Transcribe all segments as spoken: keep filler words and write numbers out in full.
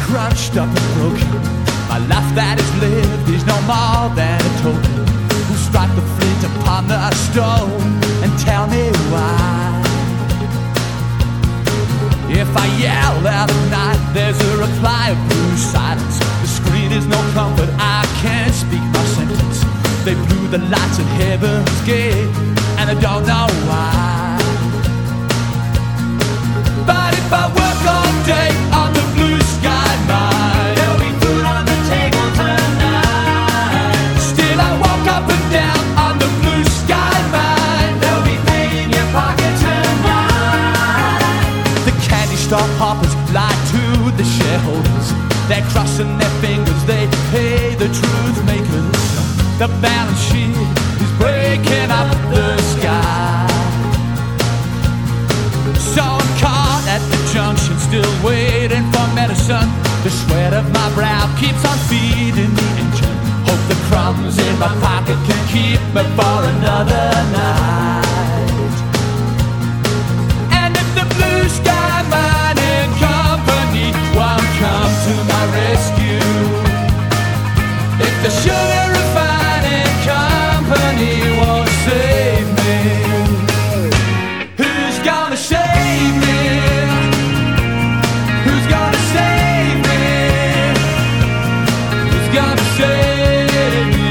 crunched up and broken. My life that is lived is no more than a token. Who strike the flint upon the stone and tell me why? If I yell out at night, there's a reply of blue silence. The screen is no comfort, I can't speak my sentence. They blew the lights at heaven's gate, and I don't know why. But if I work all day on the blue sky mine, there'll be food on the table tonight. Still I walk up and down on the blue sky mine, there'll be pain in your pocket tonight. The candy store hoppers lie to the shareholders. They're crossing their fingers, they pay the truth makers. The balance sheet is breaking up the sky. So I'm caught at the junction, still waiting for medicine. The sweat of my brow keeps on feeding the engine. Hope the crumbs in my pocket can keep me for another night. And if the blue sky mining company won't come to my rescue, if the sugar refining company won't save me, who's gonna save me? Who's gonna save me? Who's gonna save me?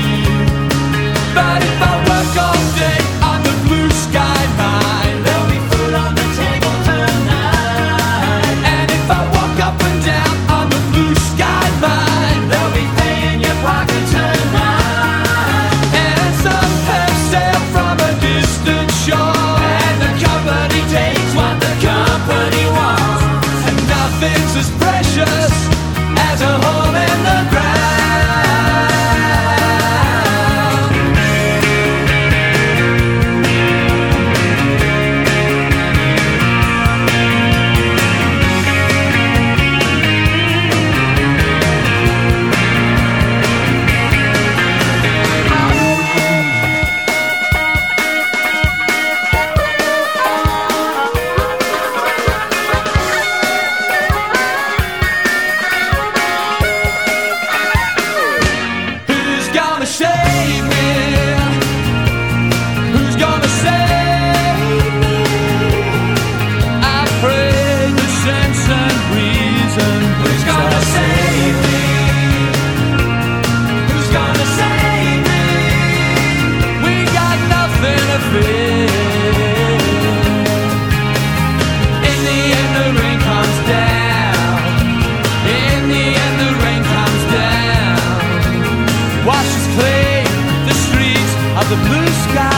But if I work all day on the blue sky mine, there'll be food on the table tonight. And if I walk up and down on the blue sky mine, there'll be pay in your pocket tonight. And some have sailed from a distant shore, and the company takes what the company wants, and nothing's as precious as a hole in the ground. Who's gonna save me? Who's gonna save me? I pray the sense and reason. Who's gonna save me? Who's gonna save me? We got nothing to fear. In the end the rain comes down. In the end the rain comes down. Washes clean the streets of the blue sky.